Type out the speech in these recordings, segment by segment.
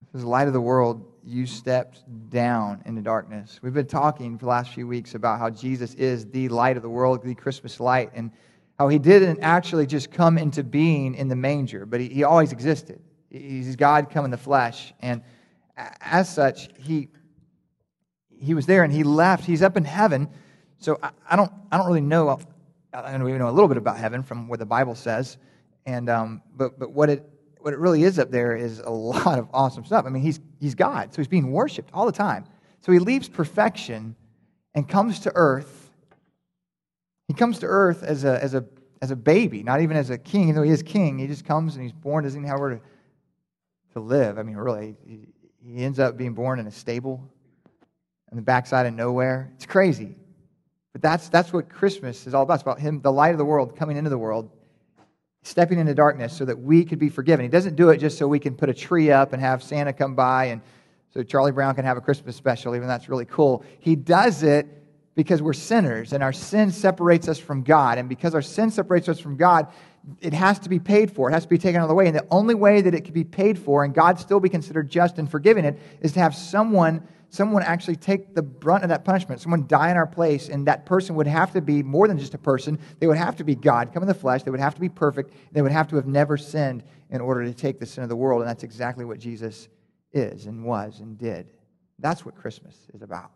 As the light of the world, you stepped down into darkness. We've been talking for the last few weeks about how Jesus is the light of the world, the Christmas light, and how he didn't actually just come into being in the manger, but he always existed. He's God come in the flesh, and as such, he was there and he left. He's up in heaven. So I don't really know. I know we know a little bit about heaven from what the Bible says, and but what it really is up there is a lot of awesome stuff. I mean, he's God, so he's being worshipped all the time. So he leaves perfection and comes to earth. He comes to earth as a baby, not even as a king. Even though he is king, he just comes and he's born, doesn't even have where to live. I mean, really, he ends up being born in a stable on the backside of nowhere. It's crazy. But that's what Christmas is all about. It's about him, the light of the world, coming into the world, stepping into darkness so that we could be forgiven. He doesn't do it just so we can put a tree up and have Santa come by and so Charlie Brown can have a Christmas special, even though that's really cool. He does it because we're sinners and our sin separates us from God. And because our sin separates us from God, it has to be paid for. It has to be taken out of the way. And the only way that it can be paid for and God still be considered just and forgiving it is to have someone actually take the brunt of that punishment, someone die in our place, and that person would have to be more than just a person. They would have to be God, come in the flesh. They would have to be perfect. They would have to have never sinned in order to take the sin of the world, and that's exactly what Jesus is and was and did. That's what Christmas is about.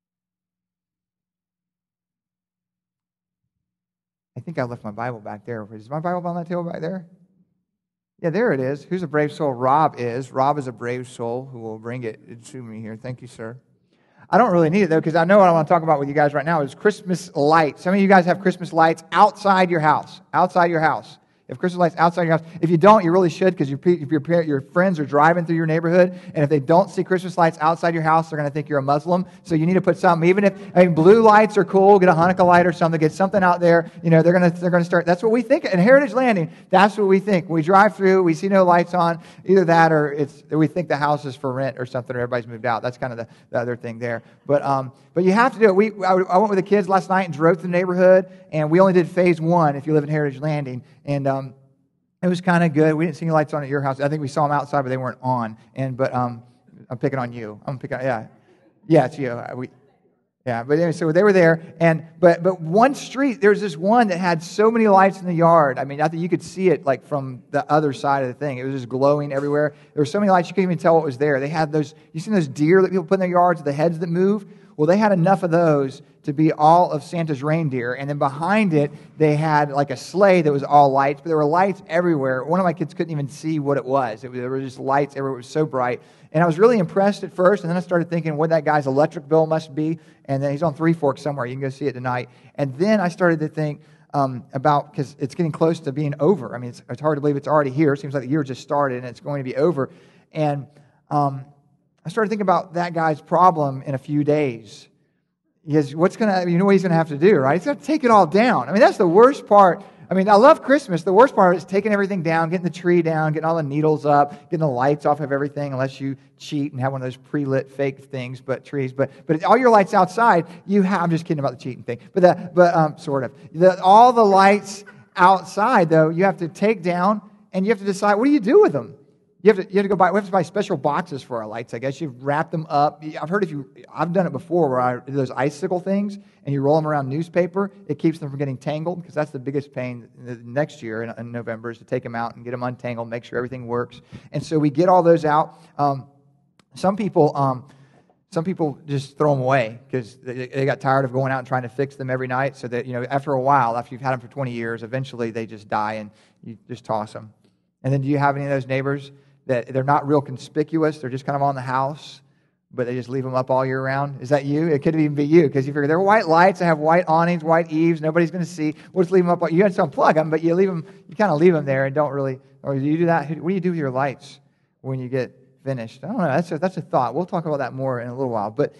I think I left my Bible back there. Is my Bible on that table back there? Yeah, there it is. Who's a brave soul? Rob is. Rob is a brave soul who will bring it to me here. Thank you, sir. I don't really need it, though, because I know what I want to talk about with you guys right now is Christmas lights. Some of you guys have Christmas lights outside your house. Outside your house. If Christmas lights outside your house. If you don't, you really should, because your friends are driving through your neighborhood, and if they don't see Christmas lights outside your house, they're going to think you're a Muslim. So you need to put something. Even if blue lights are cool, get a Hanukkah light or something. Get something out there. You know, they're going to start. That's what we think in Heritage Landing. That's what we think. We drive through, we see no lights on. Either that, or we think the house is for rent or something, or everybody's moved out. That's kind of the other thing there. But you have to do it. I went with the kids last night and drove through the neighborhood, and we only did phase 1 if you live in Heritage Landing. And it was kind of good. We didn't see any lights on at your house. I think we saw them outside, but they weren't on. But I'm picking on you. Yeah, it's you. But anyway, so they were there. But one street, there's this one that had so many lights in the yard. I mean, I think you could see it like from the other side of the thing. It was just glowing everywhere. There were so many lights you couldn't even tell what was there. They had those. You seen those deer that people put in their yards, the heads that move? Well, they had enough of those to be all of Santa's reindeer. And then behind it, they had like a sleigh that was all lights, but there were lights everywhere. One of my kids couldn't even see what it was. There were just lights everywhere. It was so bright. And I was really impressed at first, and then I started thinking what that guy's electric bill must be. And then he's on Three Forks somewhere. You can go see it tonight. And then I started to think about, because it's getting close to being over. I mean, it's hard to believe it's already here. It seems like the year just started, and it's going to be over. And I started thinking about that guy's problem in a few days. Because you know what he's going to have to do, right? He's got to take it all down. I mean, that's the worst part. I mean, I love Christmas. The worst part is taking everything down, getting the tree down, getting all the needles up, getting the lights off of everything, unless you cheat and have one of those pre-lit fake things, trees. But all your lights outside, I'm just kidding about the cheating thing. But sort of. All the lights outside, though, you have to take down, and you have to decide, what do you do with them? You have to go buy. We have to buy special boxes for our lights. I guess you wrap them up. I've done it before, where I do those icicle things, and you roll them around newspaper. It keeps them from getting tangled, because that's the biggest pain next year in November is to take them out and get them untangled, make sure everything works. And so we get all those out. Some people just throw them away because they got tired of going out and trying to fix them every night. So that after a while, after you've had them for 20 years, eventually they just die, and you just toss them. And then do you have any of those neighbors that they're not real conspicuous? They're just kind of on the house, but they just leave them up all year round? Is that you? It could even be you, because you figure they're white lights, they have white awnings, white eaves, nobody's going to see. We'll just leave them up. You have to unplug them, but you kind of leave them there and don't really. Or do you do that? What do you do with your lights when you get finished? I don't know. That's a thought. We'll talk about that more in a little while. But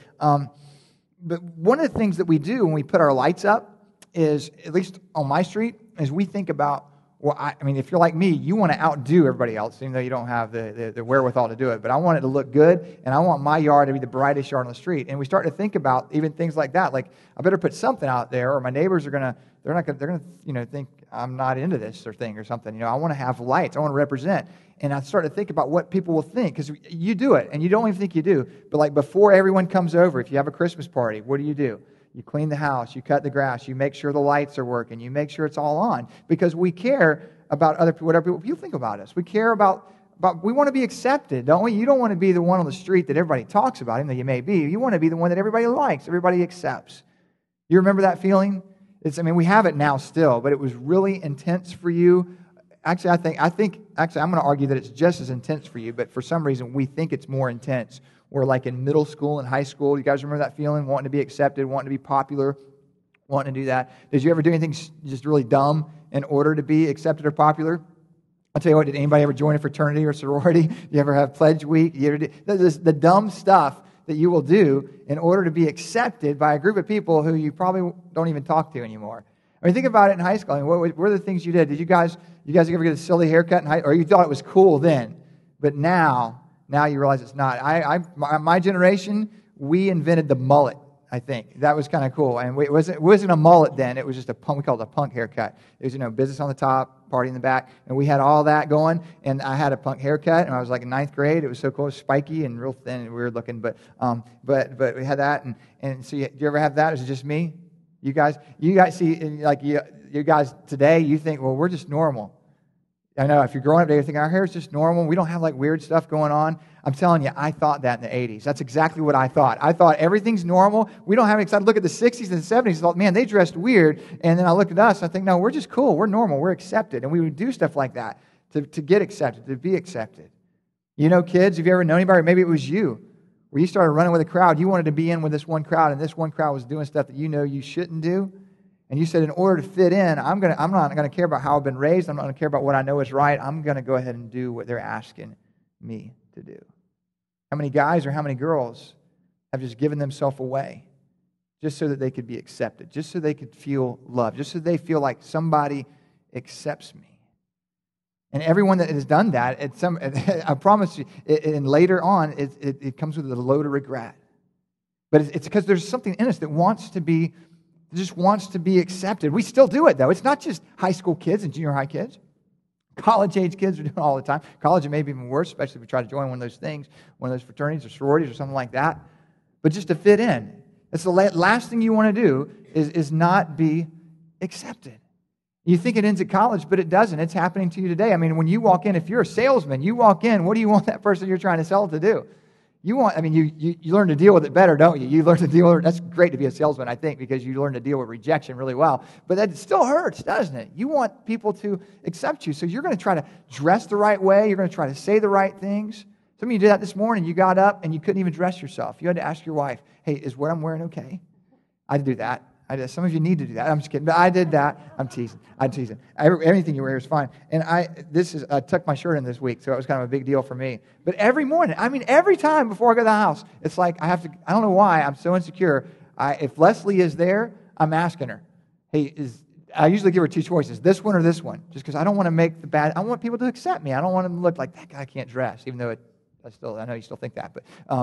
one of the things that we do when we put our lights up is, at least on my street, is we think about Well, I mean, if you're like me, you want to outdo everybody else, even though you don't have the wherewithal to do it. But I want it to look good, and I want my yard to be the brightest yard on the street. And we start to think about even things like that. Like, I better put something out there, or my neighbors are they're gonna think I'm not into this or thing or something. I want to have lights. I want to represent. And I start to think about what people will think, because you do it, and you don't even think you do. But like before everyone comes over, if you have a Christmas party, what do? You clean the house, you cut the grass, you make sure the lights are working, you make sure it's all on, because we care about other people, whatever people think about us. We care about we want to be accepted, don't we? You don't want to be the one on the street that everybody talks about, even though you may be. You want to be the one that everybody likes, everybody accepts. You remember that feeling? We have it now still, but it was really intense for you. Actually, I'm going to argue that it's just as intense for you, but for some reason we think it's more intense. We're like in middle school and high school. You guys remember that feeling? Wanting to be accepted, wanting to be popular, wanting to do that. Did you ever do anything just really dumb in order to be accepted or popular? I'll tell you what, did anybody ever join a fraternity or sorority? You ever have pledge week? You ever do the dumb stuff that you will do in order to be accepted by a group of people who you probably don't even talk to anymore? Think about it in high school. What were the things you did? Did you guys ever get a silly haircut in high school? Or you thought it was cool then, but now you realize it's not. My generation, we invented the mullet, I think. That was kind of cool. And it wasn't a mullet then. It was just we called it a punk haircut. It was, business on the top, party in the back. And we had all that going. And I had a punk haircut, and I was like in 9th grade. It was so cool. It was spiky and real thin and weird looking. But we had that. And so do you ever have that? Or is it just me? You guys see, like you guys today, you think, well, we're just normal. I know, if you're growing up today, you're thinking, our hair is just normal. We don't have like weird stuff going on. I'm telling you, I thought that in the 80s. That's exactly what I thought. I thought everything's normal. We don't have any. I look at the 60s and 70s and thought, man, they dressed weird. And then I look at us, and I think, no, we're just cool. We're normal. We're accepted. And we would do stuff like that to get accepted, to be accepted. Kids, have you ever known anybody, or maybe it was you, where you started running with a crowd. You wanted to be in with this one crowd, and this one crowd was doing stuff that you shouldn't do. And you said, in order to fit in, I'm not going to care about how I've been raised. I'm not going to care about what I know is right. I'm going to go ahead and do what they're asking me to do. How many guys or how many girls have just given themselves away just so that they could be accepted, just so they could feel loved, just so they feel like somebody accepts me? And everyone that has done that, I promise you, and later on, it comes with a load of regret. But it's because there's something in us that just wants to be accepted. We still do it, though. It's not just high school kids and junior high kids. College-age kids are doing it all the time. College, it may be even worse, especially if we try to join one of those things, one of those fraternities or sororities or something like that. But just to fit in. It's the last thing you want to do is not be accepted. You think it ends at college, but it doesn't. It's happening to you today. When you walk in, if you're a salesman, you walk in, what do you want that person you're trying to sell to do? You learn to deal with it better, don't you? You learn to deal with it. That's great to be a salesman, I think, because you learn to deal with rejection really well. But that still hurts, doesn't it? You want people to accept you, so you're going to try to dress the right way. You're going to try to say the right things. Some of you did that this morning. You got up and you couldn't even dress yourself. You had to ask your wife, hey, is what I'm wearing okay? I do that. Some of you need to do that. I'm just kidding. But I did that. I'm teasing. Anything you wear is fine. And I tucked my shirt in this week, so it was kind of a big deal for me. But every morning, every time before I go to the house, it's like I don't know why, I'm so insecure. If Leslie is there, I'm asking her, hey, I usually give her two choices, this one or this one, just because I don't want to make I want people to accept me. I don't want them to look like, that guy can't dress, even though I know you still think that.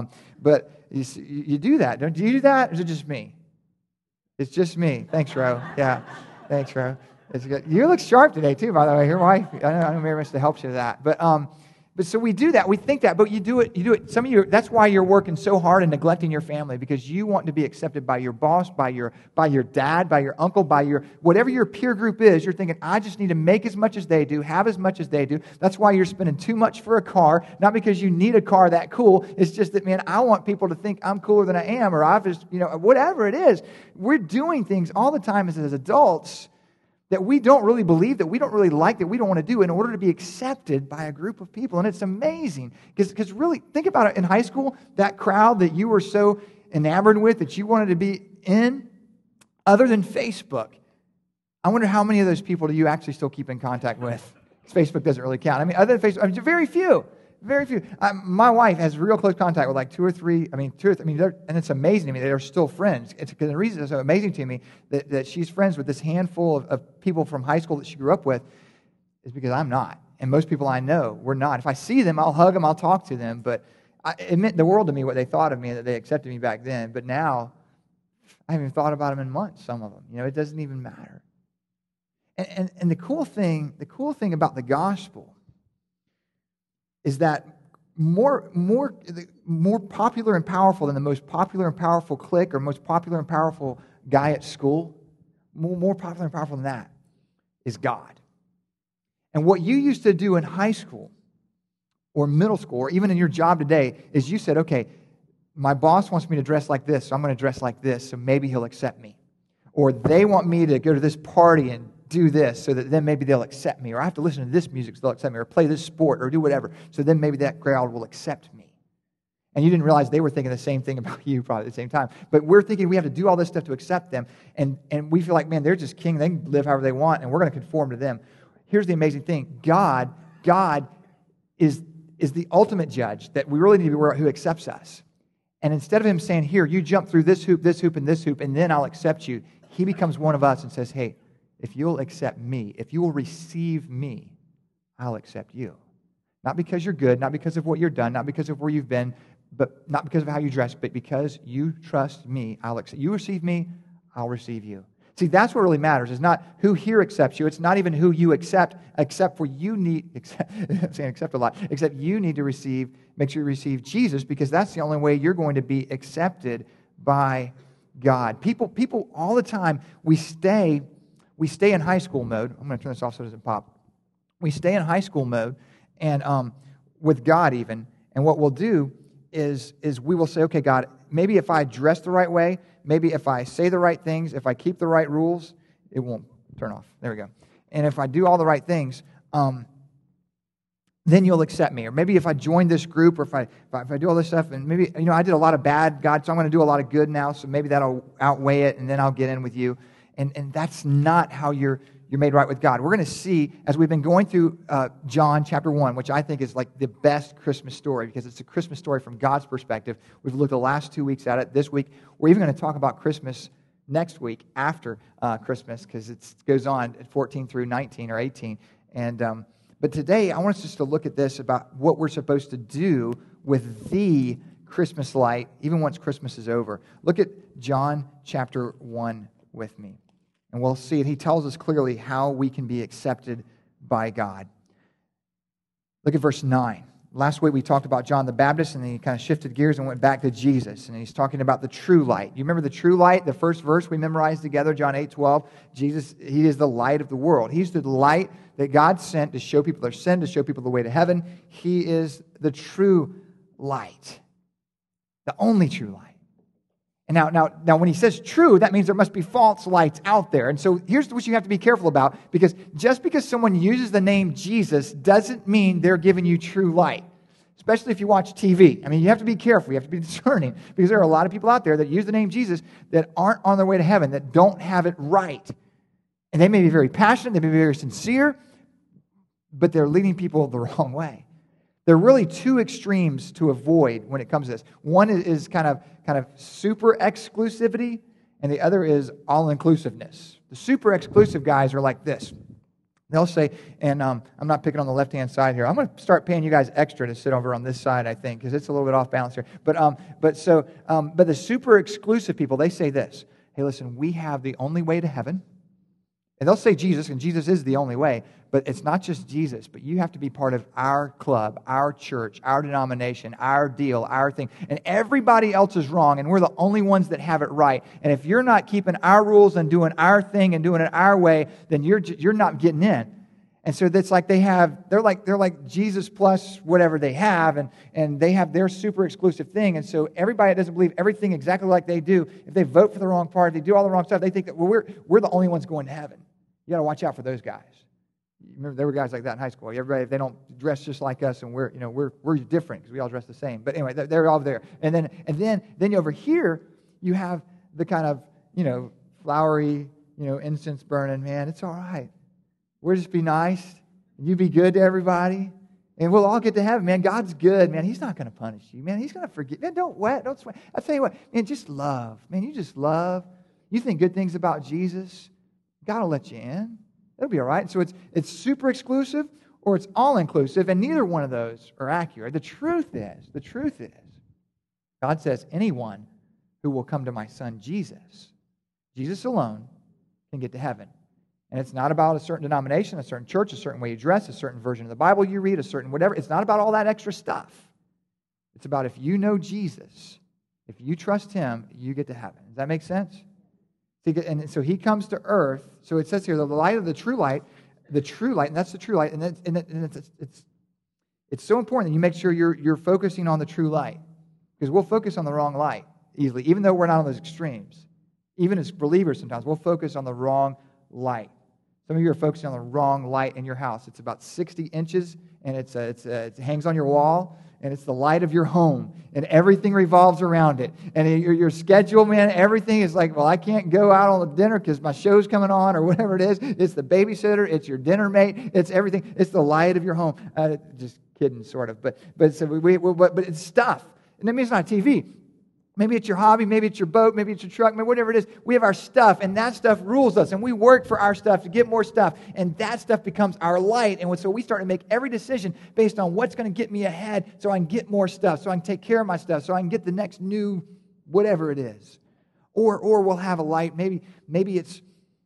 But you do that. Do you do that, or is it just me? It's just me. Thanks, Ro. Yeah. Thanks, Ro. It's good. You look sharp today, too, by the way. Your wife, I know Mary wants to help you with that. But so we do that. We think that, but you do it. Some of you, that's why you're working so hard and neglecting your family, because you want to be accepted by your boss, by your dad, by your uncle, by your, whatever your peer group is. You're thinking, I just need to make as much as they do, have as much as they do. That's why you're spending too much for a car, not because you need a car that cool. It's just that, man, I want people to think I'm cooler than I am, or I've just, whatever it is. We're doing things all the time as adults that we don't really believe, that we don't really like, that we don't want to do in order to be accepted by a group of people. And it's amazing. Because really, think about it. In high school, that crowd that you were so enamored with, that you wanted to be in, other than Facebook, I wonder how many of those people do you actually still keep in contact with? Facebook doesn't really count. Other than Facebook, very few. Very few. My wife has real close contact with like two or three, and it's amazing to me that they're still friends. The reason it's so amazing to me that she's friends with this handful of people from high school that she grew up with. is because I'm not. And most people I know, we're not. If I see them, I'll hug them, I'll talk to them, but it meant the world to me what they thought of me, that they accepted me back then. But now, I haven't even thought about them in months, some of them. It doesn't even matter. And the cool thing about the gospel is that more popular and powerful than the most popular and powerful clique or most popular and powerful guy at school, more popular and powerful than that is God. And what you used to do in high school or middle school or even in your job today is you said, okay, my boss wants me to dress like this, so I'm going to dress like this, so maybe he'll accept me. Or they want me to go to this party and do this so that then maybe they'll accept me. Or I have to listen to this music so they'll accept me. Or play this sport or do whatever so then maybe that crowd will accept me. And you didn't realize they were thinking the same thing about you probably at the same time. But we're thinking we have to do all this stuff to accept them. And we feel like, man, they're just king. They can live however they want and we're going to conform to them. Here's the amazing thing. God is the ultimate judge that we really need to be aware of, who accepts us. And instead of him saying, here, you jump through this hoop, and this hoop, and then I'll accept you, he becomes one of us and says, hey, if you'll accept me, if you will receive me, I'll accept you. Not because you're good, not because of what you've done, not because of where you've been, but not because of how you dress, but because you trust me, I'll accept you. Receive me, I'll receive you. See, that's what really matters. It's not who here accepts you. It's not even who you accept, except for you need, I'm saying accept a lot, except you need to make sure you receive Jesus, because that's the only way you're going to be accepted by God. People all the time, we stay in high school mode. I'm going to turn this off so it doesn't pop. We stay in high school mode, and with God even, and what we'll do is we will say, okay, God, maybe if I dress the right way, maybe if I say the right things, if I keep the right rules, it won't turn off. There we go. And if I do all the right things, then you'll accept me. Or maybe if I join this group, or if I do all this stuff, and maybe, I did a lot of bad, God, so I'm going to do a lot of good now, so maybe that'll outweigh it, and then I'll get in with you. And that's not how you're made right with God. We're going to see, as we've been going through John chapter 1, which I think is like the best Christmas story, because it's a Christmas story from God's perspective. We've looked the last 2 weeks at it. This week, we're even going to talk about Christmas next week after Christmas, because it goes on at 14 through 19 or 18. But today, I want us just to look at this about what we're supposed to do with the Christmas light, even once Christmas is over. Look at John chapter 1 with me. And we'll see it. He tells us clearly how we can be accepted by God. Look at verse 9. Last week we talked about John the Baptist, and then he kind of shifted gears and went back to Jesus. And he's talking about the true light. You remember the true light? The first verse we memorized together, John 8:12. Jesus, he is the light of the world. He's the light that God sent to show people their sin, to show people the way to heaven. He is the true light. The only true light. And now, when he says true, that means there must be false lights out there. And so here's what you have to be careful about, because just because someone uses the name Jesus doesn't mean they're giving you true light, especially if you watch TV. I mean, you have to be careful. You have to be discerning, because there are a lot of people out there that use the name Jesus that aren't on their way to heaven, that don't have it right. And they may be very passionate, they may be very sincere, but they're leading people the wrong way. There are really two extremes to avoid when it comes to this. One is kind of super exclusivity, and the other is all-inclusiveness. The super exclusive guys are like this. They'll say, and I'm not picking on the left-hand side here. I'm going to start paying you guys extra to sit over on this side, I think, because it's a little bit off balance here. But the super exclusive people, they say this: hey, listen, we have the only way to heaven. And they'll say Jesus, and Jesus is the only way, but it's not just Jesus, but you have to be part of our club, our church, our denomination, our deal, our thing. And everybody else is wrong, and we're the only ones that have it right. And if you're not keeping our rules and doing our thing and doing it our way, then you're not getting in. And so that's like they're like Jesus plus whatever they have, and they have their super exclusive thing. And so everybody that doesn't believe everything exactly like they do, if they vote for the wrong party, they do all the wrong stuff, they think that, well, we're the only ones going to heaven. You got to watch out for those guys. Remember, there were guys like that in high school. Everybody, if they don't dress just like us, and we're different because we all dress the same. But anyway, they're all there. And then over here you have the kind of flowery incense burning. Man, it's all right. We'll just be nice. You be good to everybody, and we'll all get to heaven. Man, God's good. Man, He's not going to punish you. Man, He's going to forgive. Man, don't sweat. I tell you what, man, just love. Man, you just love. You think good things about Jesus, God will let you in. That'll be all right. So it's super exclusive or it's all-inclusive, and neither one of those are accurate. The truth is, God says anyone who will come to my Son Jesus alone, can get to heaven. And it's not about a certain denomination, a certain church, a certain way you dress, a certain version of the Bible you read, a certain whatever. It's not about all that extra stuff. It's about if you know Jesus, if you trust Him, you get to heaven. Does that make sense? And so He comes to earth. So it says here, the light of the true light, and that's the true light. And it's so important that you make sure you're focusing on the true light. Because we'll focus on the wrong light easily, even though we're not on those extremes. Even as believers sometimes, we'll focus on the wrong light. Some of you are focusing on the wrong light in your house. It's about 60 inches, and it hangs on your wall, and it's the light of your home, and everything revolves around it. And your schedule, man, everything is like, well, I can't go out on the dinner because my show's coming on, or whatever it is. It's the babysitter, it's your dinner mate, it's everything. It's the light of your home. Just kidding, sort of, but it's stuff. And that means it's not TV. Maybe it's your hobby, maybe it's your boat, maybe it's your truck, maybe whatever it is. We have our stuff, and that stuff rules us, and we work for our stuff to get more stuff, and that stuff becomes our light. And so we start to make every decision based on what's going to get me ahead so I can get more stuff, so I can take care of my stuff, so I can get the next new whatever it is. Or we'll have a light. Maybe it's,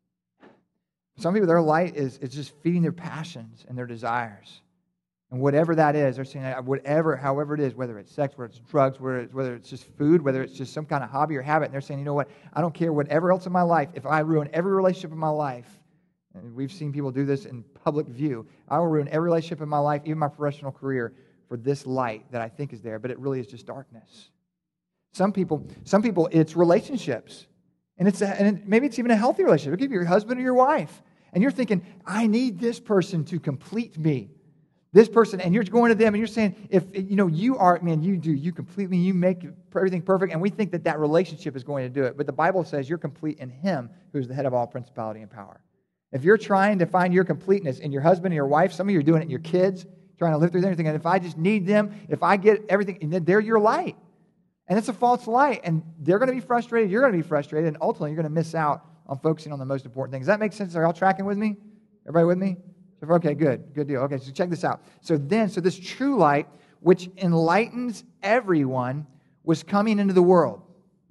some people, their light is just feeding their passions and their desires. And whatever that is, they're saying however it is, whether it's sex, whether it's drugs, whether it's just food, whether it's just some kind of hobby or habit, and they're saying, you know what, I don't care whatever else in my life, if I ruin every relationship in my life, and we've seen people do this in public view, I will ruin every relationship in my life, even my professional career, for this light that I think is there, but it really is just darkness. Some people, it's relationships, and maybe it's even a healthy relationship. It could be your husband or your wife, and you're thinking, I need this person to complete me. This person, and you're going to them, and you're saying, if you are, man, you make everything perfect, and we think that relationship is going to do it. But the Bible says you're complete in Him, who's the head of all principality and power. If you're trying to find your completeness in your husband and your wife, some of you are doing it in your kids, trying to live through everything, and if I just need them, if I get everything, and then they're your light. And it's a false light, and they're going to be frustrated, you're going to be frustrated, and ultimately you're going to miss out on focusing on the most important things. Does that make sense? Are y'all tracking with me? Everybody with me? Okay, good deal. Okay, so check this out. So this true light, which enlightens everyone, was coming into the world.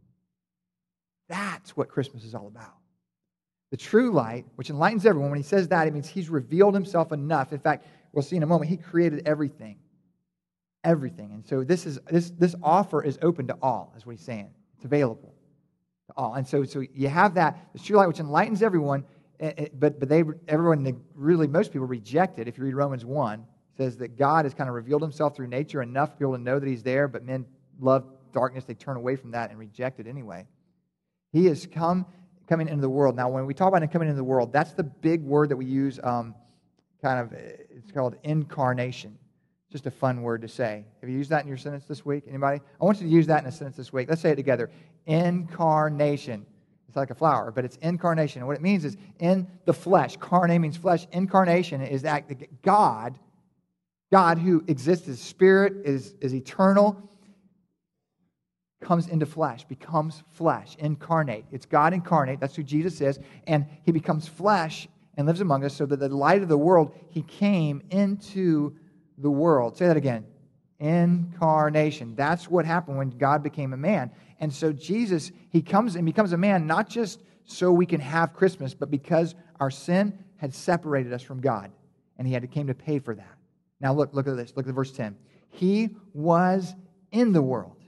That's what Christmas is all about. The true light, which enlightens everyone. When He says that, it means He's revealed Himself enough. In fact, we'll see in a moment, He created everything. Everything. And so this offer is open to all, is what He's saying. It's available to all. And so you have that, the true light, which enlightens everyone. But most people reject it. If you read Romans 1, it says that God has kind of revealed Himself through nature enough for people to know that He's there, but men love darkness. They turn away from that and reject it anyway. He is coming into the world. Now, when we talk about Him coming into the world, that's the big word that we use, it's called incarnation. Just a fun word to say. Have you used that in your sentence this week? Anybody? I want you to use that in a sentence this week. Let's say it together. Incarnation. It's like a flower, but it's incarnation. And what it means is in the flesh. Carne means flesh. Incarnation is that God who exists as spirit, is eternal, comes into flesh, becomes flesh, incarnate. It's God incarnate. That's who Jesus is. And He becomes flesh and lives among us so that the light of the world, He came into the world. Say that again. Incarnation. That's what happened when God became a man. And so Jesus, He comes and becomes a man not just so we can have Christmas, but because our sin had separated us from God. And He came to pay for that. Now look at this. Look at verse 10. He was in the world.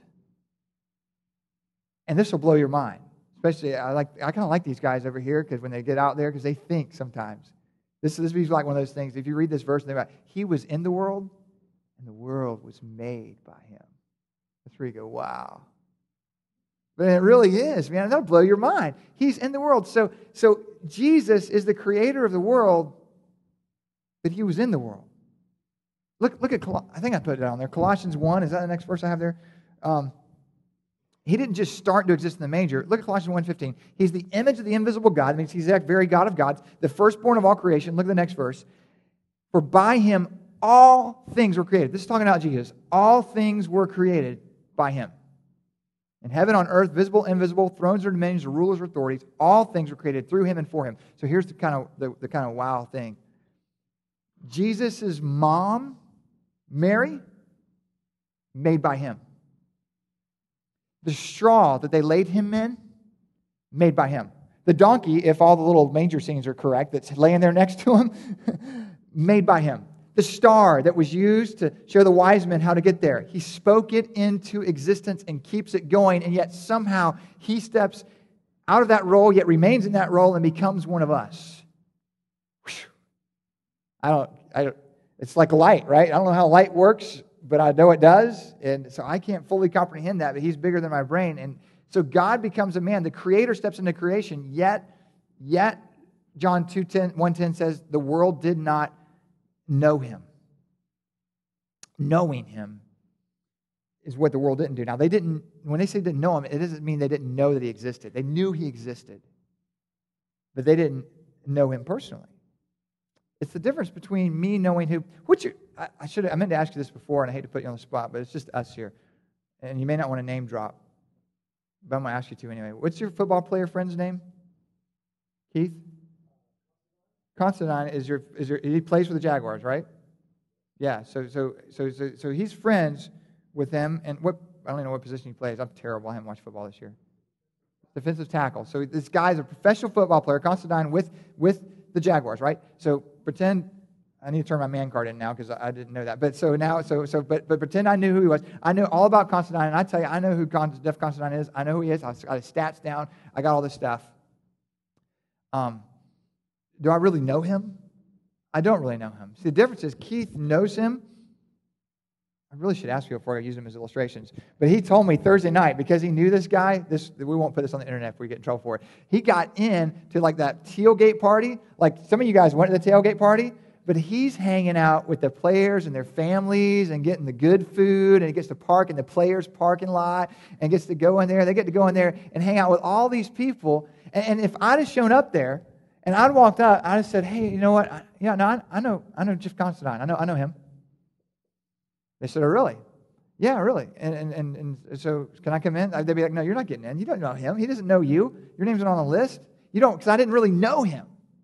And this will blow your mind. Especially, I kind of like these guys over here because when they get out there, because they think sometimes. This is like one of those things. If you read this verse, and they're like, He was in the world, and the world was made by Him. That's where you go, wow. But it really is, man. That'll blow your mind. He's in the world. So Jesus is the creator of the world, but He was in the world. Look at, I think I put it on there. Colossians 1, is that the next verse I have there? He didn't just start to exist in the manger. Look at Colossians 1:15. He's the image of the invisible God. That means He's the very God of gods, the firstborn of all creation. Look at the next verse. For by Him all things were created. This is talking about Jesus. All things were created by Him. In heaven, on earth, visible, invisible, thrones or dominions, or rulers or authorities, all things were created through him and for him. So here's the kind of wow thing. Jesus' mom, Mary, made by him. The straw that they laid him in, made by him. The donkey, if all the little manger scenes are correct, that's laying there next to him, made by him. The star that was used to show the wise men how to get there, he spoke it into existence and keeps it going, and yet somehow he steps out of that role, yet remains in that role and becomes one of us. It's like light, right? I don't know how light works, but I know it does, and so I can't fully comprehend that, but he's bigger than my brain. And so God becomes a man. The Creator steps into creation, yet John 1:10 says, the world did not know him. Knowing him is what the world didn't do. Now, when they say didn't know him, it doesn't mean they didn't know that he existed. They knew he existed, but they didn't know him personally. It's the difference between me knowing who, I meant to ask you this before, and I hate to put you on the spot, but it's just us here. And you may not want to name drop, but I'm going to ask you to anyway. What's your football player friend's name? Keith? Constantine he plays for the Jaguars, right? Yeah, so he's friends with them, and I don't even know what position he plays. I'm terrible. I haven't watched football this year. Defensive tackle. So this guy's a professional football player, Constantine, with the Jaguars, right? So pretend I need to turn my man card in now because I didn't know that. But pretend I knew who he was. I knew all about Constantine, and I tell you, I know who Jeff Constantine is. I know who he is. I got his stats down. I got all this stuff. Do I really know him? I don't really know him. See, the difference is Keith knows him. I really should ask you before I use him as illustrations. But he told me Thursday night, because he knew this guy, we won't put this on the internet if we get in trouble for it. He got in to like that tailgate party. Like some of you guys went to the tailgate party, but he's hanging out with the players and their families and getting the good food, and he gets to park in the players' parking lot and gets to go in there. They get to go in there and hang out with all these people. And if I'd have shown up there and I'd walked out, I'd have said, hey, you know what? I know Jeff Constantine. I know him. They said, oh, really? Yeah, really. And so can I come in? They'd be like, no, you're not getting in. You don't know him. He doesn't know you. Your name's not on the list. You don't, because I didn't really know him.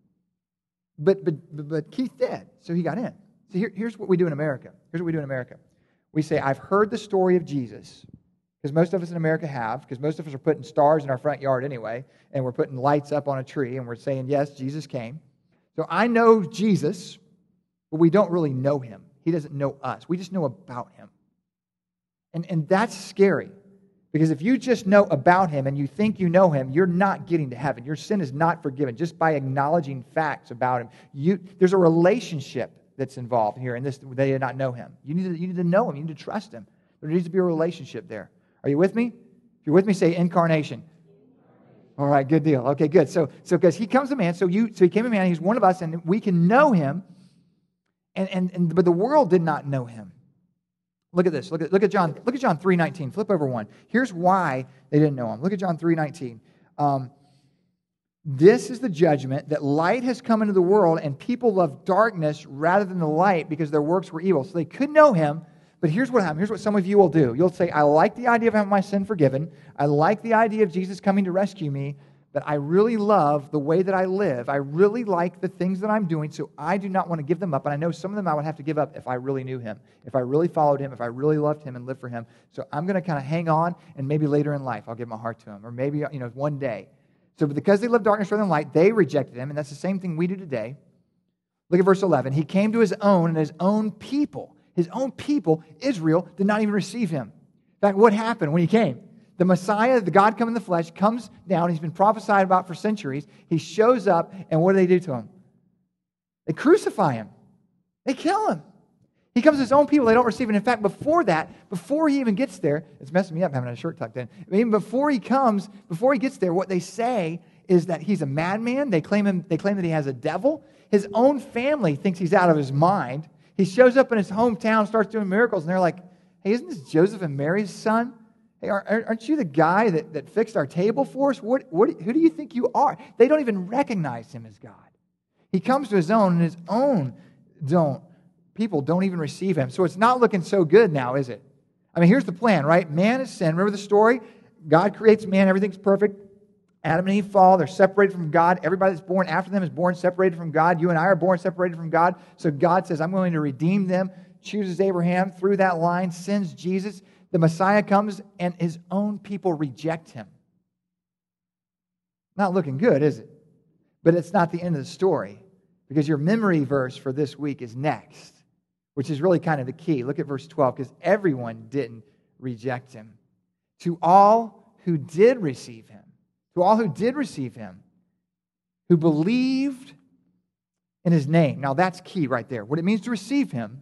But Keith did, so he got in. So here's what we do in America. We say, I've heard the story of Jesus, because most of us in America have, because most of us are putting stars in our front yard anyway, and we're putting lights up on a tree, and we're saying, yes, Jesus came. So I know Jesus, but we don't really know him. He doesn't know us. We just know about him. And that's scary, because if you just know about him and you think you know him, you're not getting to heaven. Your sin is not forgiven just by acknowledging facts about him. There's a relationship that's involved here in this. They did not know him. You need to know him. You need to trust him. There needs to be a relationship there. Are you with me? If you're with me, say incarnation. All right, good deal. Okay, good. So because he comes a man, so he came a man, he's one of us, and we can know him. But the world did not know him. Look at this. Look at John 3:19. Flip over one. Here's why they didn't know him. Look at John 3:19. This is the judgment, that light has come into the world, and people love darkness rather than the light because their works were evil. So they could know him, but here's what happened. Here's what some of you will do. You'll say, I like the idea of having my sin forgiven. I like the idea of Jesus coming to rescue me, but I really love the way that I live. I really like the things that I'm doing, so I do not want to give them up. And I know some of them I would have to give up if I really knew him, if I really followed him, if I really loved him and lived for him. So I'm going to kind of hang on, and maybe later in life I'll give my heart to him, or maybe one day. So because they love darkness rather than light, they rejected him, and that's the same thing we do today. Look at verse 11. He came to his own, and his own people, Israel, did not even receive him. In fact, what happened when he came? The Messiah, the God come in the flesh, comes down. He's been prophesied about for centuries. He shows up, and what do to him? They crucify him. They kill him. He comes to his own people. They don't receive him. In fact, before he even gets there, it's messing me up having a shirt tucked in. Even before he gets there, what they say is that he's a madman. They claim that he has a devil. His own family thinks he's out of his mind. He shows up in his hometown, starts doing miracles, and they're like, hey, isn't this Joseph and Mary's son? Hey, aren't you the guy that fixed our table for us? Who do you think you are? They don't even recognize him as God. He comes to his own, and his own people don't even receive him. So it's not looking so good now, is it? I mean, here's the plan, right? Man has sinned. Remember the story? God creates man, everything's perfect. Adam and Eve fall, they're separated from God. Everybody that's born after them is born separated from God. You and I are born separated from God. So God says, I'm going to redeem them, chooses Abraham through that line, sends Jesus. The Messiah comes, and his own people reject him. Not looking good, is it? But it's not the end of the story, because your memory verse for this week is next, which is really kind of the key. Look at verse 12, because everyone didn't reject him. To all who did receive him, who believed in his name. Now that's key right there. What it means to receive him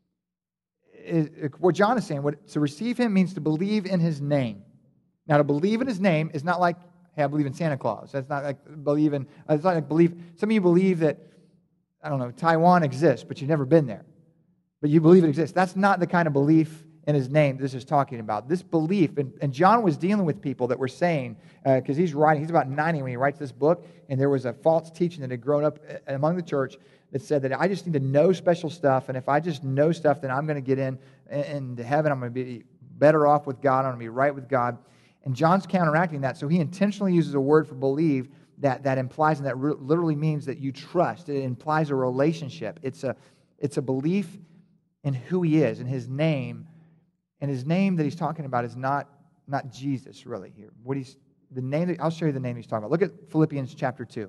is what John is saying. To receive him means to believe in his name. Now, to believe in his name is not like, hey, I believe in Santa Claus. That's not like it's not like believe. Some of you believe that, I don't know, Taiwan exists, but you've never been there. But you believe it exists. That's not the kind of belief in his name this is talking about. This belief, and John was dealing with people that were saying, because he's about 90 when he writes this book, and there was a false teaching that had grown up among the church that said that I just need to know special stuff, and if I just know stuff, then I'm going to get into heaven. I'm going to be better off with God. I'm going to be right with God. And John's counteracting that, so he intentionally uses a word for believe that implies, and that literally means that you trust. It implies a relationship. It's a belief in who he is, in his name. And his name that he's talking about is not Jesus, really, here. I'll show you the name he's talking about. Look at Philippians chapter 2.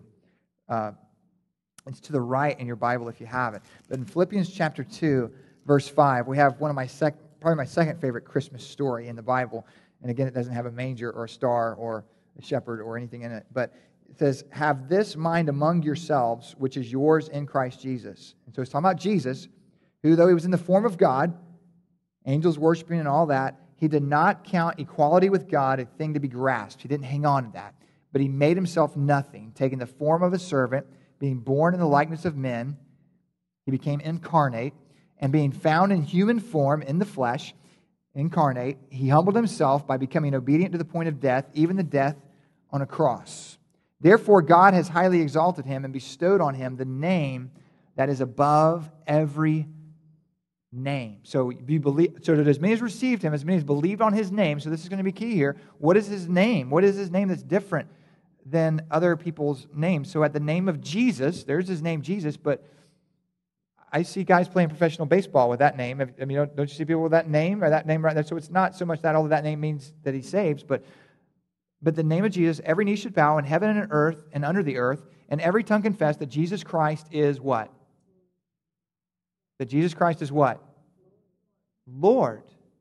It's to the right in your Bible if you have it. But in Philippians chapter 2, verse 5, we have one of probably my second favorite Christmas story in the Bible. And again, it doesn't have a manger or a star or a shepherd or anything in it. But it says, have this mind among yourselves, which is yours in Christ Jesus. And so it's talking about Jesus, who, though he was in the form of God, angels worshiping and all that, he did not count equality with God a thing to be grasped. He didn't hang on to that. But he made himself nothing, taking the form of a servant, being born in the likeness of men. He became incarnate, and being found in human form in the flesh, incarnate, he humbled himself by becoming obedient to the point of death, even the death on a cross. Therefore, God has highly exalted him and bestowed on him the name that is above every name. So you believe. So that as many as received him, as many as believed on his name. So this is going to be key here. What is his name? What is his name that's different than other people's names? So at the name of Jesus, there's his name, Jesus. But I see guys playing professional baseball with that name. I mean, don't you see people with that name or that name right there? So it's not so much that all of that name means that he saves, but the name of Jesus, every knee should bow in heaven and on earth and under the earth, and every tongue confess that Jesus Christ is what? That Jesus Christ is what? Lord.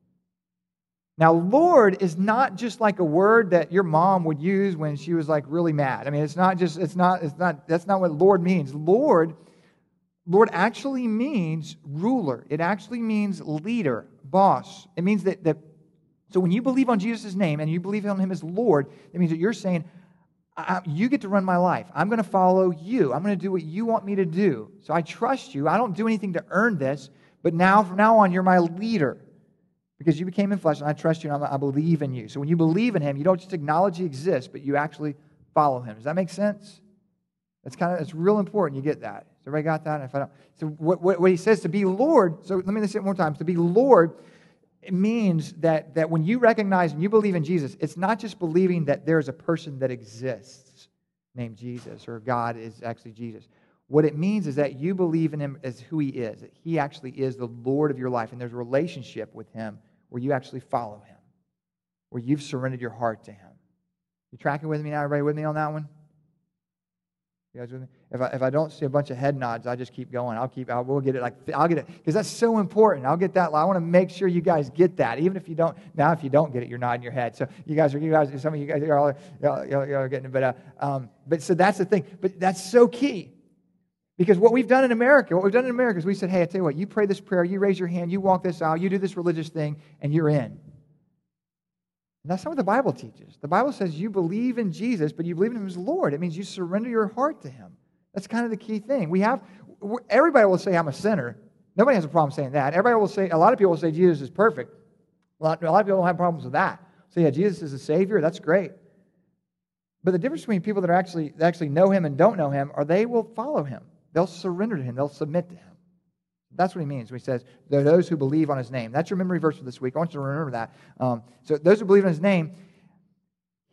Now, Lord is not just like a word that your mom would use when she was like really mad. I mean, that's not what Lord means. Lord actually means ruler. It actually means leader, boss. It means that so when you believe on Jesus' name and you believe on him as Lord, it means that you're saying, you get to run my life. I'm going to follow you. I'm going to do what you want me to do. So I trust you. I don't do anything to earn this, but from now on, you're my leader because you became in flesh, and I trust you, and I believe in you. So when you believe in him, you don't just acknowledge he exists, but you actually follow him. Does that make sense? It's real important you get that. Has everybody got that? If I don't, so what he says to be Lord, so let me say it one more time. To be Lord, it means that when you recognize and you believe in Jesus, it's not just believing that there's a person that exists named Jesus or God is actually Jesus. What it means is that you believe in him as who he is, that he actually is the Lord of your life, and there's a relationship with him where you actually follow him, where you've surrendered your heart to him. You tracking with me now? Everybody with me on that one? You guys with me? If I don't see a bunch of head nods, I just keep going. I'll get it. I'll get it because that's so important. I'll get that. I want to make sure you guys get that, even if you don't. Now, if you don't get it, you're nodding your head. So some of you guys are all getting it. But so that's the thing. But that's so key because what we've done in America is we said, hey, I tell you what, you pray this prayer, you raise your hand, you walk this aisle, you do this religious thing, and you're in. And that's not what the Bible teaches. The Bible says you believe in Jesus, but you believe in him as Lord. It means you surrender your heart to him. That's kind of the key thing. Everybody will say I'm a sinner. Nobody has a problem saying that. A lot of people will say Jesus is perfect. A lot of people don't have problems with that. So yeah, Jesus is a Savior. That's great. But the difference between people that actually know him and don't know him are they will follow him. They'll surrender to him. They'll submit to him. That's what he means when he says, there are those who believe on his name. That's your memory verse for this week. I want you to remember that. So those who believe in his name,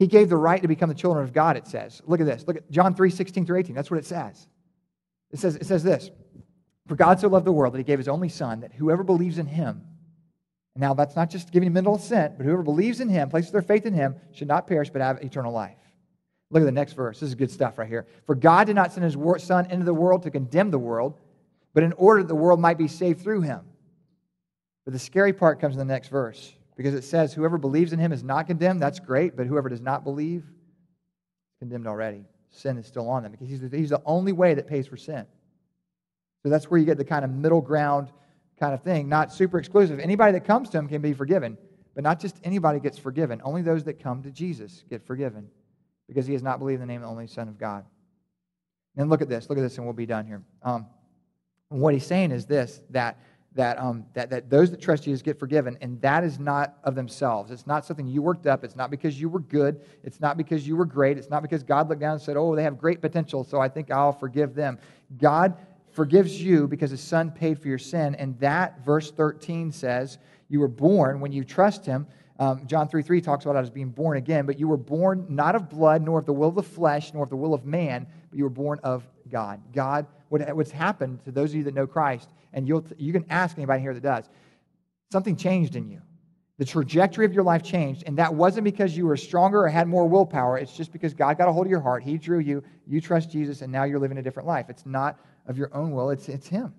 He gave the right to become the children of God, it says. Look at this. Look at John 3:16-18. That's what it says. It says this. For God so loved the world that he gave his only Son, that whoever believes in him, now that's not just giving mental assent, but whoever believes in him, places their faith in him, should not perish but have eternal life. Look at the next verse. This is good stuff right here. For God did not send his Son into the world to condemn the world, but in order that the world might be saved through him. But the scary part comes in the next verse, because it says, whoever believes in him is not condemned. That's great, but whoever does not believe is condemned already. Sin is still on them, because he's the only way that pays for sin. So that's where you get the kind of middle ground kind of thing, not super exclusive. Anybody that comes to him can be forgiven, but not just anybody gets forgiven. Only those that come to Jesus get forgiven, because he has not believed in the name of the only Son of God. And look at this, and we'll be done here. What he's saying is this, that those that trust Jesus get forgiven, and that is not of themselves. It's not something you worked up. It's not because you were good. It's not because you were great. It's not because God looked down and said, oh, they have great potential, so I think I'll forgive them. God forgives you because his Son paid for your sin, and that, verse 13 says, you were born when you trust him. John 3:3 talks about it as being born again, but you were born not of blood, nor of the will of the flesh, nor of the will of man, but you were born of God. God, what's happened to those of you that know Christ, and you can ask anybody here that does, something changed in you. The trajectory of your life changed, and that wasn't because you were stronger or had more willpower. It's just because God got a hold of your heart. He drew you. You trust Jesus, and now you're living a different life. It's not of your own will. It's him.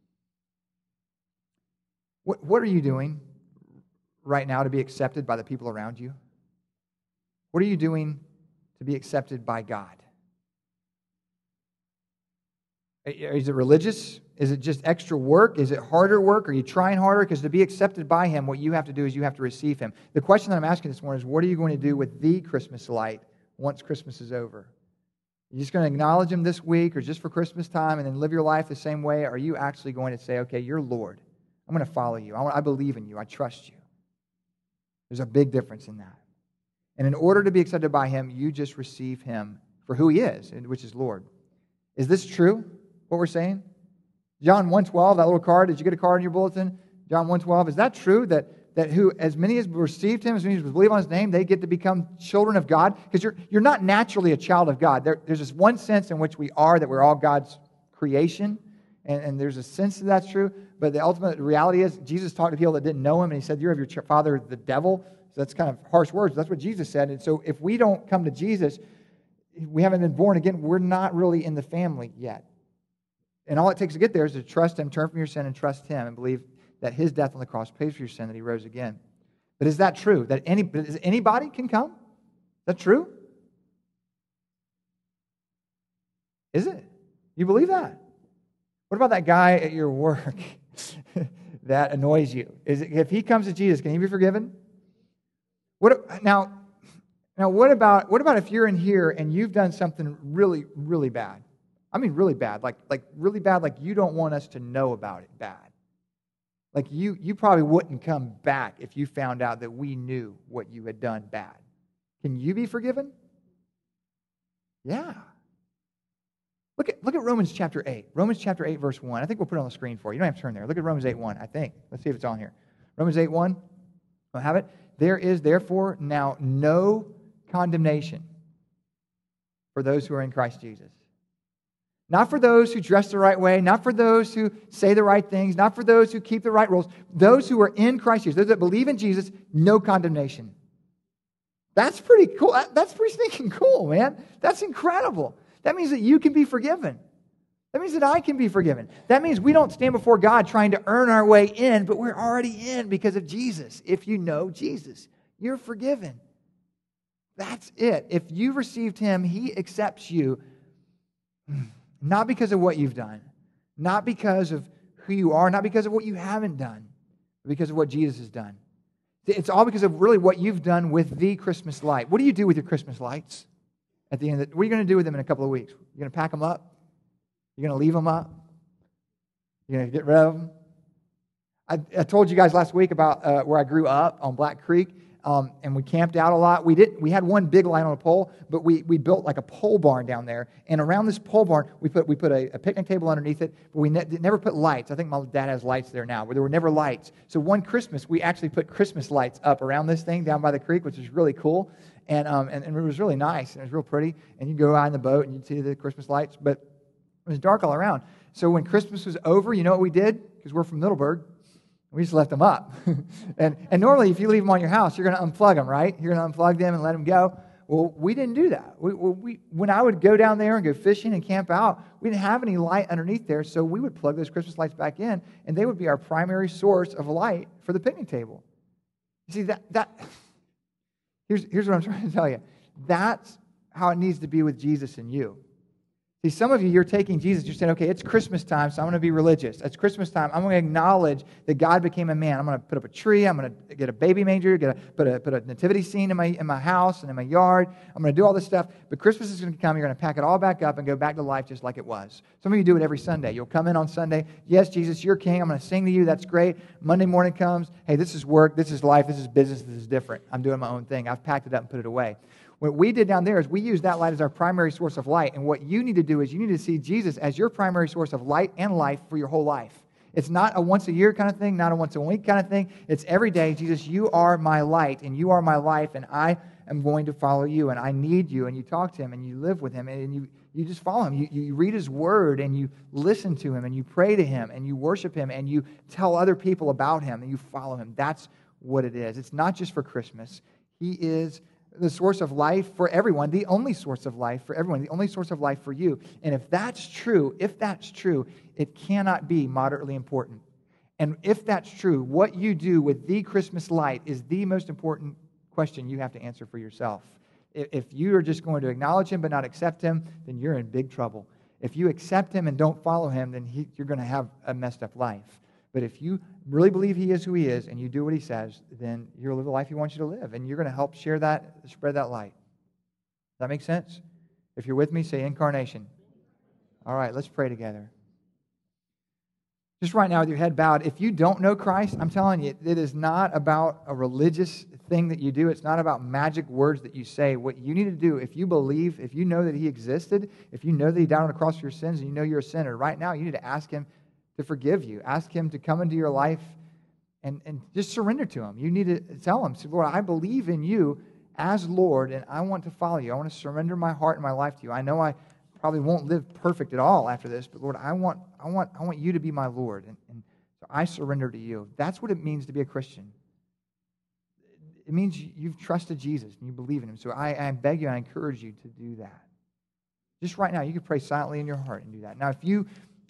What are you doing right now to be accepted by the people around you? What are you doing to be accepted by God? Is it religious? Is it just extra work? Is it harder work? Are you trying harder? Because to be accepted by him, what you have to do is you have to receive him. The question that I'm asking this morning is, what are you going to do with the Christmas light once Christmas is over? Are you just going to acknowledge him this week or just for Christmas time and then live your life the same way? Or are you actually going to say, okay, you're Lord. I'm going to follow you. I believe in you. I trust you. There's a big difference in that. And in order to be accepted by him, you just receive him for who he is, which is Lord. Is this true, what we're saying? John 1:12, that little card, did you get a card in your bulletin? John 1:12, is that true that who, as many as received him, as many as believe on his name, they get to become children of God? Because you're not naturally a child of God. There's this one sense in which we are, that we're all God's creation, and there's a sense that that's true, but the ultimate reality is Jesus talked to people that didn't know him, and he said, you're of your father, the devil. So that's kind of harsh words. That's what Jesus said. And so if we don't come to Jesus, we haven't been born again, we're not really in the family yet. And all it takes to get there is to trust him, turn from your sin and trust him, and believe that his death on the cross pays for your sin, that he rose again. But is that true? That anybody can come? Is that true? Is it? You believe that? What about that guy at your work that annoys you? If he comes to Jesus, can he be forgiven? Now, what about if you're in here and you've done something really, really bad? I mean really bad, like really bad, like you don't want us to know about it bad. Like you probably wouldn't come back if you found out that we knew what you had done bad. Can you be forgiven? Yeah. Look at Romans chapter 8. Romans chapter 8, verse 1. I think we'll put it on the screen for you. You don't have to turn there. Look at Romans 8:1, I think. Let's see if it's on here. Romans 8:1. I'll have it. There is therefore now no condemnation for those who are in Christ Jesus. Not for those who dress the right way, not for those who say the right things, not for those who keep the right rules. Those who are in Christ Jesus, those that believe in Jesus, no condemnation. That's pretty cool. That's pretty stinking cool, man. That's incredible. That means that you can be forgiven. That means that I can be forgiven. That means we don't stand before God trying to earn our way in, but we're already in because of Jesus. If you know Jesus, you're forgiven. That's it. If you received him, he accepts you. Not because of what you've done, not because of who you are, not because of what you haven't done, but because of what Jesus has done. It's all because of really what you've done with the Christmas light. What do you do with your Christmas lights at the end of it? What are you going to do with them in a couple of weeks? You're going to pack them up? You're going to leave them up? You're going to get rid of them? I told you guys last week about where I grew up on Black Creek. and we camped out a lot. We had one big light on a pole, but we built like a pole barn down there. And around this pole barn, we put a picnic table underneath it, but we never put lights. I think my dad has lights there now, but there were never lights. So one Christmas, we actually put Christmas lights up around this thing down by the creek, which is really cool. And it was really nice, and it was real pretty. And you'd go out in the boat, and you'd see the Christmas lights, but it was dark all around. So when Christmas was over, you know what we did? Because we're from Middleburg. We just left them up. and normally, if you leave them on your house, you're going to unplug them, right? You're going to unplug them and let them go. Well, we didn't do that. When I would go down there and go fishing and camp out, we didn't have any light underneath there, so we would plug those Christmas lights back in, and they would be our primary source of light for the picnic table. You see, here's what I'm trying to tell you. That's how it needs to be with Jesus and you. See, some of you, you're taking Jesus, you're saying, okay, it's Christmas time, so I'm going to be religious. It's Christmas time. I'm going to acknowledge that God became a man. I'm going to put up a tree. I'm going to get a baby manger, put a nativity scene in my house and in my yard. I'm going to do all this stuff. But Christmas is going to come. You're going to pack it all back up and go back to life just like it was. Some of you do it every Sunday. You'll come in on Sunday. Yes, Jesus, you're king. I'm going to sing to you. That's great. Monday morning comes. Hey, this is work. This is life. This is business. This is different. I'm doing my own thing. I've packed it up and put it away. What we did down there is we used that light as our primary source of light. And what you need to do is you need to see Jesus as your primary source of light and life for your whole life. It's not a once a year kind of thing, not a once a week kind of thing. It's every day, Jesus, you are my light and you are my life and I am going to follow you and I need you. And you talk to him and you live with him and you just follow him. You read his word and you listen to him and you pray to him and you worship him and you tell other people about him and you follow him. That's what it is. It's not just for Christmas. He is the source of life for everyone, the only source of life for everyone, the only source of life for you. And if that's true, it cannot be moderately important. And if that's true, what you do with the Christmas light is the most important question you have to answer for yourself. If you are just going to acknowledge him but not accept him, then you're in big trouble. If you accept him and don't follow him, then you're going to have a messed up life. But if you really believe he is who he is and you do what he says, then you'll live the life he wants you to live. And you're going to help spread that light. Does that make sense? If you're with me, say incarnation. All right, let's pray together. Just right now with your head bowed, if you don't know Christ, I'm telling you, it is not about a religious thing that you do. It's not about magic words that you say. What you need to do, if you believe, if you know that he existed, if you know that he died on the cross for your sins and you know you're a sinner, right now you need to ask him to forgive you. Ask him to come into your life and just surrender to him. You need to tell him, Lord, I believe in you as Lord, and I want to follow you. I want to surrender my heart and my life to you. I know I probably won't live perfect at all after this, but Lord, I want you to be my Lord, and so I surrender to you. That's what it means to be a Christian. It means you've trusted Jesus and you believe in him. So I beg you, I encourage you to do that. Just right now, you can pray silently in your heart and do that. Now, if you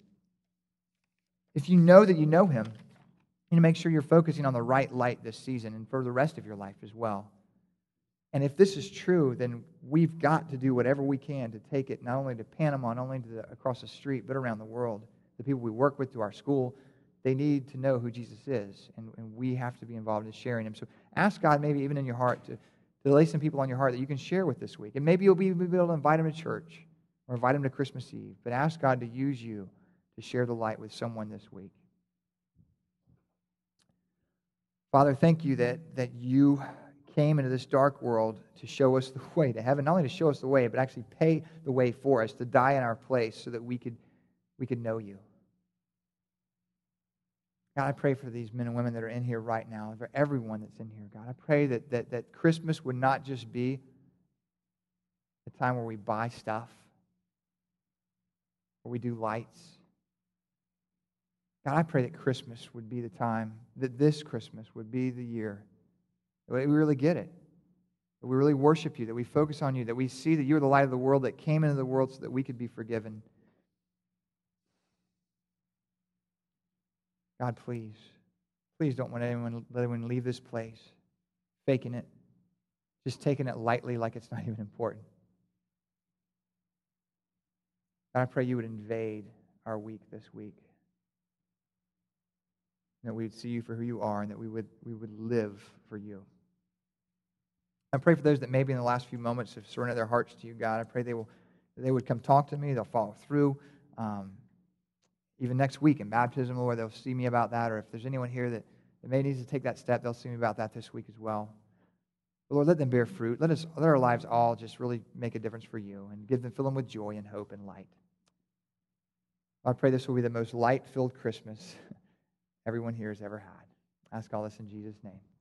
know that you know him, you need to make sure you're focusing on the right light this season and for the rest of your life as well. And if this is true, then we've got to do whatever we can to take it not only to Panama, not only to across the street, but around the world. The people we work with, to our school, they need to know who Jesus is, and we have to be involved in sharing him. So ask God, maybe even in your heart, to lay some people on your heart that you can share with this week. And maybe you'll be able to invite them to church or invite them to Christmas Eve. But ask God to use you to share the light with someone this week. Father, thank you that you came into this dark world to show us the way to heaven, not only to show us the way, but actually pay the way for us, to die in our place so that we could know you. God, I pray for these men and women that are in here right now, and for everyone that's in here. God, I pray that Christmas would not just be a time where we buy stuff, where we do lights. God, I pray that Christmas would be the time, that this Christmas would be the year that we really get it, that we really worship you, that we focus on you, that we see that you are the light of the world that came into the world so that we could be forgiven. God, please don't let anyone leave this place faking it, just taking it lightly like it's not even important. God, I pray you would invade our week this week, that we would see you for who you are, and that we would live for you. I pray for those that maybe in the last few moments have surrendered their hearts to you, God. I pray they would come talk to me. They'll follow through. Even next week in baptism, Lord, they'll see me about that. Or if there's anyone here that may need to take that step, they'll see me about that this week as well. But Lord, let them bear fruit. Let our lives all just really make a difference for you and fill them with joy and hope and light. I pray this will be the most light-filled Christmas everyone here has ever had. I ask all this in Jesus' name.